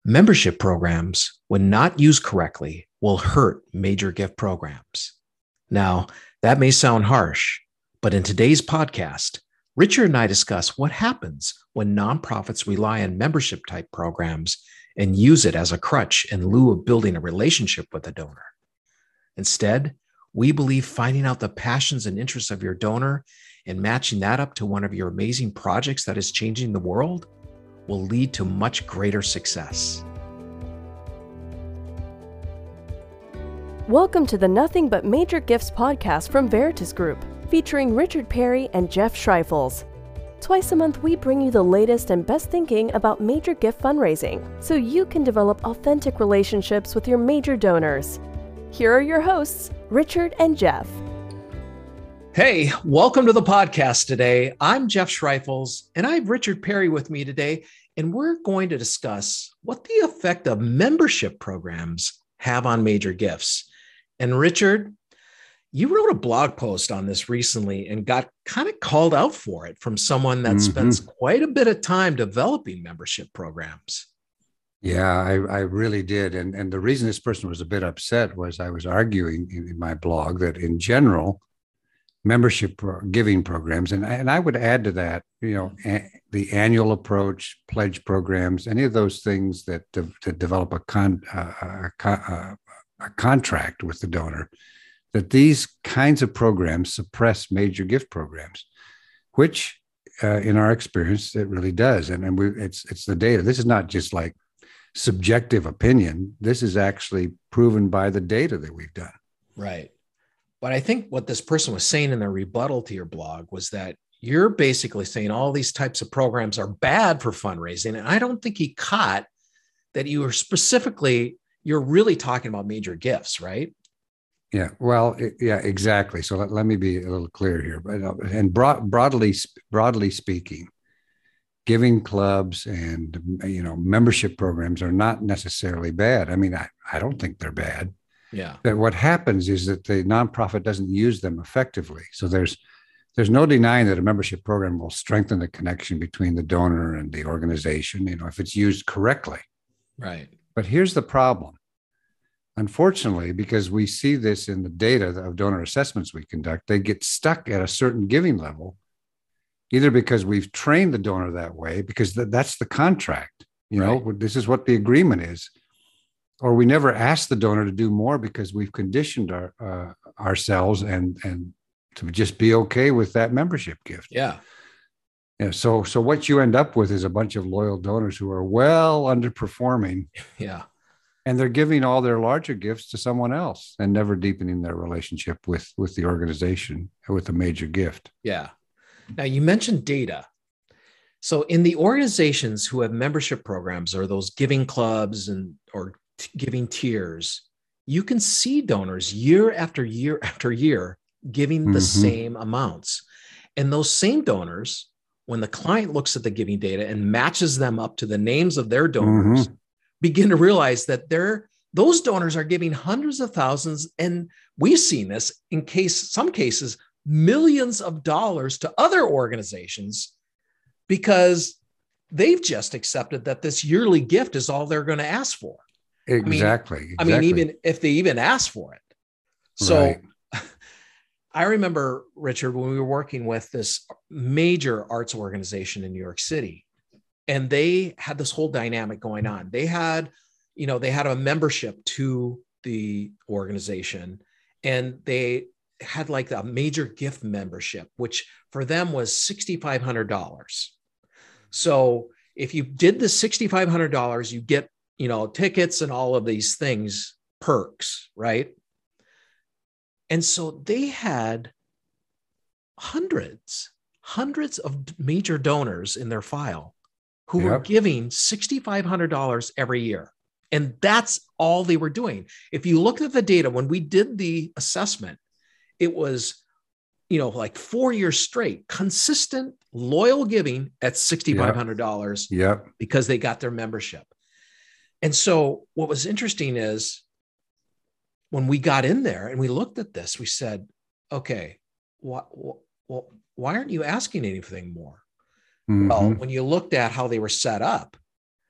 Membership programs, when not used correctly, will hurt major gift programs. Now, that may sound harsh, but in today's podcast, Richard and I discuss what happens when nonprofits rely on membership type programs and use it as a crutch in lieu of building a relationship with the donor. Instead, we believe finding out the passions and interests of your donor and matching that up to one of your amazing projects that is changing the world will lead to much greater success. Welcome to the Nothing But Major Gifts podcast from Veritas Group, featuring Richard Perry and Jeff Schreifels. Twice a month, we bring you the latest and best thinking about major gift fundraising, so you can develop authentic relationships with your major donors. Here are your hosts, Richard and Jeff. Hey, welcome to the podcast today. I'm Jeff Schreifels, and I have Richard Perry with me today, and we're going to discuss what the effect of membership programs have on major gifts. And Richard, you wrote a blog post on this recently and got kind of called out for it from someone that spends quite a bit of time developing membership programs. Yeah, I really did. And the reason this person was a bit upset was I was arguing in my blog that in general, membership giving programs, and I would add to that, the annual approach, pledge programs, any of those things that develop a contract with the donor, that these kinds of programs suppress major gift programs, which in our experience, it really does. And it's the data. This is not just like subjective opinion. This is actually proven by the data that we've done. Right. But I think what this person was saying in their rebuttal to your blog was that you're basically saying all these types of programs are bad for fundraising. And I don't think he caught that you were you're really talking about major gifts, right? Yeah, well, yeah, exactly. So let me be a little clear here. And broadly speaking, giving clubs and, membership programs are not necessarily bad. I mean, I don't think they're bad. Yeah. But what happens is that the nonprofit doesn't use them effectively. So there's no denying that a membership program will strengthen the connection between the donor and the organization, if it's used correctly. Right. But here's the problem. Unfortunately, because we see this in the data of donor assessments we conduct, they get stuck at a certain giving level, either because we've trained the donor that way, because that's the contract, right. This is what the agreement is. Or we never ask the donor to do more because we've conditioned ourselves and to just be okay with that membership gift. Yeah. Yeah. So what you end up with is a bunch of loyal donors who are well underperforming. Yeah. And they're giving all their larger gifts to someone else and never deepening their relationship with the organization with a major gift. Yeah. Now you mentioned data. So in the organizations who have membership programs or those giving clubs or giving tiers, you can see donors year after year after year giving the same amounts. And those same donors, when the client looks at the giving data and matches them up to the names of their donors, begin to realize that those donors are giving hundreds of thousands. And we've seen this in some cases, millions of dollars to other organizations because they've just accepted that this yearly gift is all they're going to ask for. Exactly. I mean, even if they even ask for it. So right. I remember, Richard, when we were working with this major arts organization in New York City, and they had this whole dynamic going on. They had a membership to the organization, and they had like a major gift membership, which for them was $6,500. So if you did the $6,500, you get tickets and all of these things, perks, right? And so they had hundreds of major donors in their file who were giving $6,500 every year. And that's all they were doing. If you look at the data, when we did the assessment, it was, like 4 years straight, consistent, loyal giving at $6,500 because they got their membership. And so what was interesting is when we got in there and we looked at this, we said, okay, why aren't you asking anything more? Well, when you looked at how they were set up,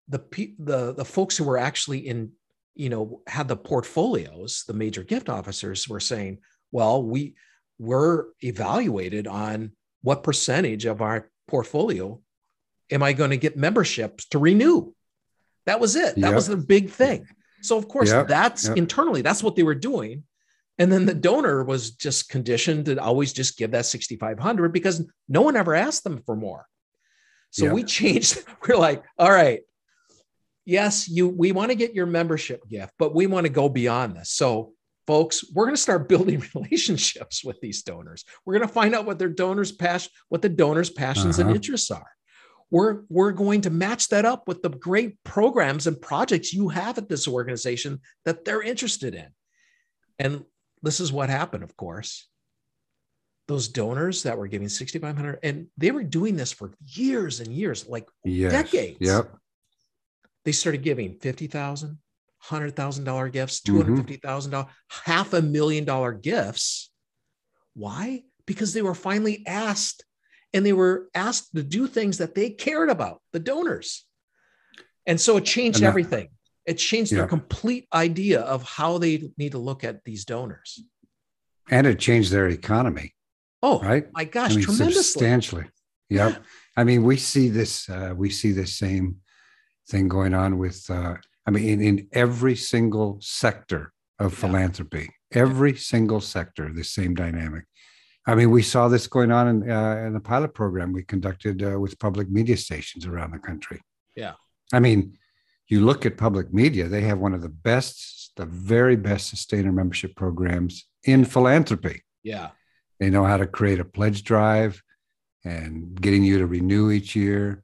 the folks who were actually in, had the portfolios, the major gift officers were saying, well, we were evaluated on what percentage of our portfolio am I going to get memberships to renew? That was it. That was the big thing. So of course, internally, that's what they were doing. And then the donor was just conditioned to always just give that 6,500 because no one ever asked them for more. So we changed. We're like, all right, yes, we want to get your membership gift, but we want to go beyond this. So folks, we're going to start building relationships with these donors. We're going to find out what the donors' passions and interests are. We're going to match that up with the great programs and projects you have at this organization that they're interested in. And this is what happened, of course. Those donors that were giving 6,500, and they were doing this for years and years, like decades. Yep. They started giving $50,000, $100,000 gifts, $250,000, $500,000 gifts. Why? Because they were finally asked, and they were asked to do things that they cared about, the donors. And so it changed everything. It changed their complete idea of how they need to look at these donors. And it changed their economy. Oh, right. My gosh, tremendously. Substantially. Yep. I mean, we see this same thing going on with, in every single sector of philanthropy, every single sector, the same dynamic. I mean, we saw this going on in the pilot program we conducted with public media stations around the country. Yeah. I mean, you look at public media, they have one of the very best sustainer membership programs in philanthropy. Yeah. They know how to create a pledge drive and getting you to renew each year.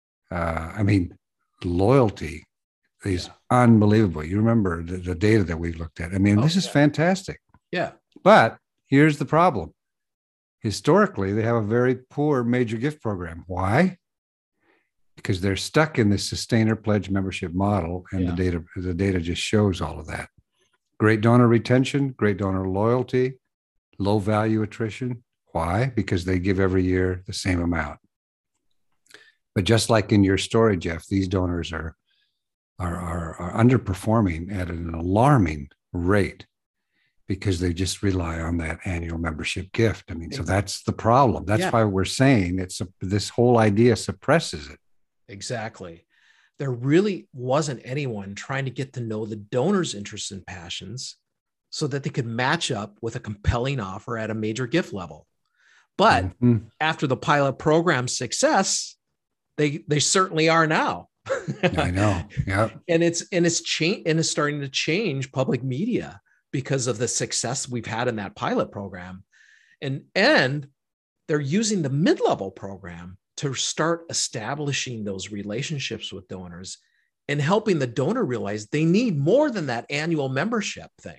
Loyalty is unbelievable. You remember the data that we've looked at. I mean, this is fantastic. Yeah. But here's the problem. Historically, they have a very poor major gift program. Why? Because they're stuck in this sustainer pledge membership model, and the data just shows all of that. Great donor retention, great donor loyalty, low value attrition. Why? Because they give every year the same amount. But just like in your story, Jeff, these donors are underperforming at an alarming rate because they just rely on that annual membership gift. I mean, so that's the problem. That's why we're saying this whole idea suppresses it. Exactly. There really wasn't anyone trying to get to know the donor's interests and passions so that they could match up with a compelling offer at a major gift level. But after the pilot program's success, they certainly are now. I know. Yeah. And it's starting to change public media because of the success we've had in that pilot program. And they're using the mid-level program to start establishing those relationships with donors and helping the donor realize they need more than that annual membership thing.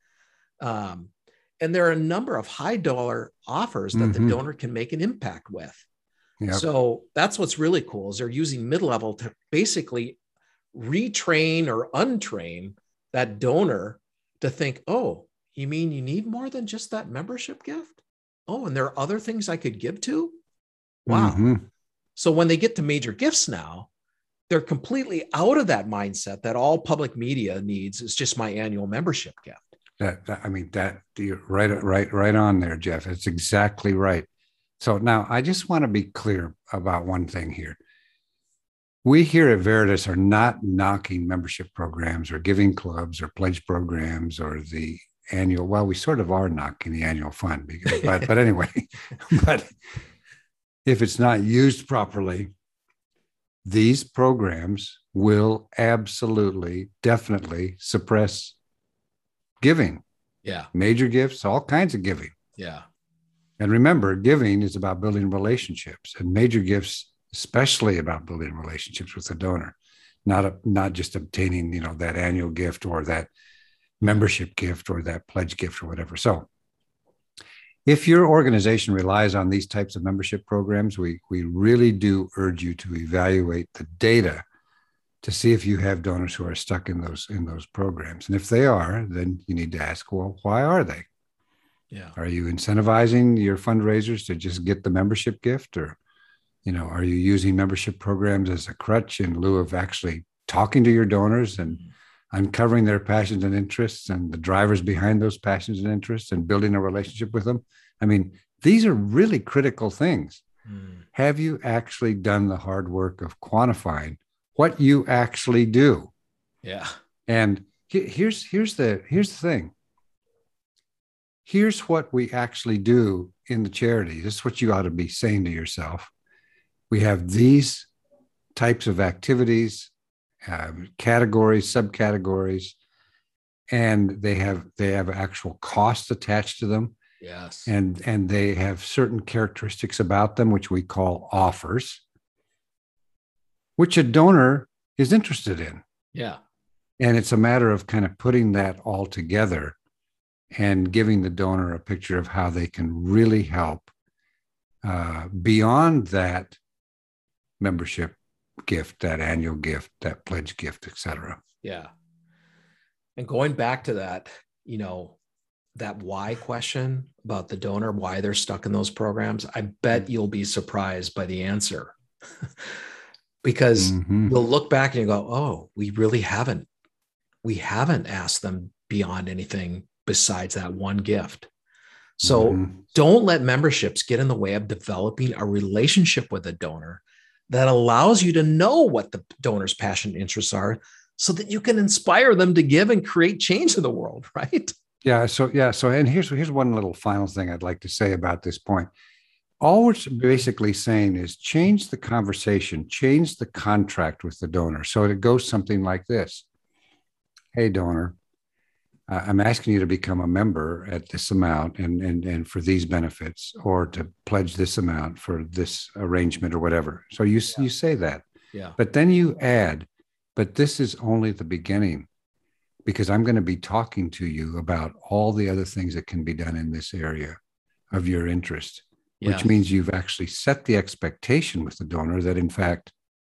And there are a number of high dollar offers that the donor can make an impact with. Yep. So that's what's really cool is they're using mid-level to basically retrain or untrain that donor to think, oh, you mean you need more than just that membership gift? Oh, and there are other things I could give to? Wow. So when they get to major gifts now, they're completely out of that mindset that all public media needs is just my annual membership gift. That you're right on there, Jeff. It's exactly right. So now I just want to be clear about one thing here. We here at Veritas are not knocking membership programs or giving clubs or pledge programs or the annual. Well, we sort of are knocking the annual fund, but anyway, but if it's not used properly, these programs will absolutely, definitely suppress giving. Yeah. Major gifts, all kinds of giving. Yeah. And remember, giving is about building relationships, and major gifts, especially about building relationships with the donor, not just obtaining, that annual gift or that membership gift or that pledge gift or whatever. So if your organization relies on these types of membership programs, we really do urge you to evaluate the data to see if you have donors who are stuck in those programs. And if they are, then you need to ask, well, why are they? Yeah. Are you incentivizing your fundraisers to just get the membership gift, or, are you using membership programs as a crutch in lieu of actually talking to your donors and uncovering their passions and interests and the drivers behind those passions and interests and building a relationship with them. I mean, these are really critical things. Have you actually done the hard work of quantifying what you actually do? Yeah. And here's the thing. Here's what we actually do in the charity. This is what you ought to be saying to yourself. We have these types of activities, categories, subcategories, and they have actual costs attached to them. Yes. And they have certain characteristics about them, which we call offers, which a donor is interested in. Yeah. And it's a matter of kind of putting that all together and giving the donor a picture of how they can really help beyond that membership gift, that annual gift, that pledge gift, et cetera. Yeah. And going back to that, that why question about the donor, why they're stuck in those programs, I bet you'll be surprised by the answer. Because you'll look back and you go, oh, we haven't asked them beyond anything besides that one gift. So don't let memberships get in the way of developing a relationship with a donor that allows you to know what the donor's passion and interests are so that you can inspire them to give and create change in the world, right? So, and here's one little final thing I'd like to say about this point. All we're basically saying is change the conversation, change the contract with the donor. So it goes something like this. Hey, donor, I'm asking you to become a member at this amount and for these benefits, or to pledge this amount for this arrangement or whatever. So you say that. Yeah. But then you add, but this is only the beginning, because I'm going to be talking to you about all the other things that can be done in this area of your interest, which means you've actually set the expectation with the donor that, in fact,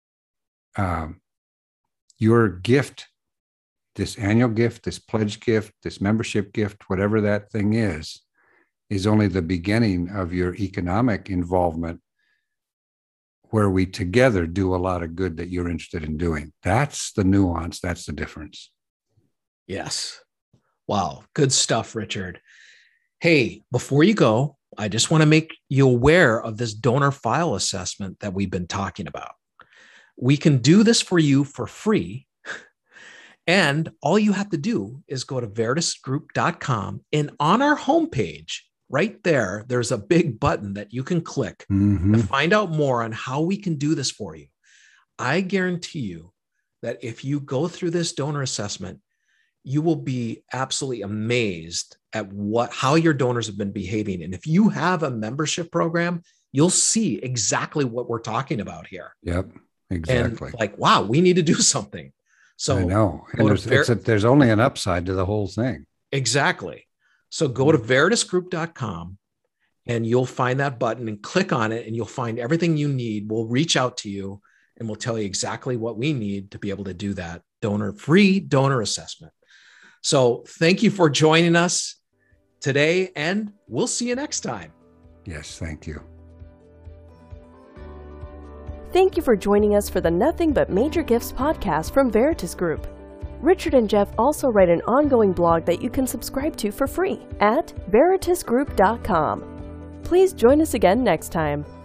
your gift, this annual gift, this pledge gift, this membership gift, whatever that thing is only the beginning of your economic involvement, where we together do a lot of good that you're interested in doing. That's the nuance. That's the difference. Yes. Wow. Good stuff, Richard. Hey, before you go, I just want to make you aware of this donor file assessment that we've been talking about. We can do this for you for free. And all you have to do is go to veritasgroup.com, and on our homepage, right there, there's a big button that you can click to find out more on how we can do this for you. I guarantee you that if you go through this donor assessment, you will be absolutely amazed at how your donors have been behaving. And if you have a membership program, you'll see exactly what we're talking about here. Yep, exactly. And wow, we need to do something. So I know. And there's only an upside to the whole thing. Exactly. So go to veritasgroup.com and you'll find that button and click on it, and you'll find everything you need. We'll reach out to you and we'll tell you exactly what we need to be able to do that free donor assessment. So thank you for joining us today, and we'll see you next time. Yes, thank you. Thank you for joining us for the Nothing But Major Gifts podcast from Veritas Group. Richard and Jeff also write an ongoing blog that you can subscribe to for free at veritasgroup.com. Please join us again next time.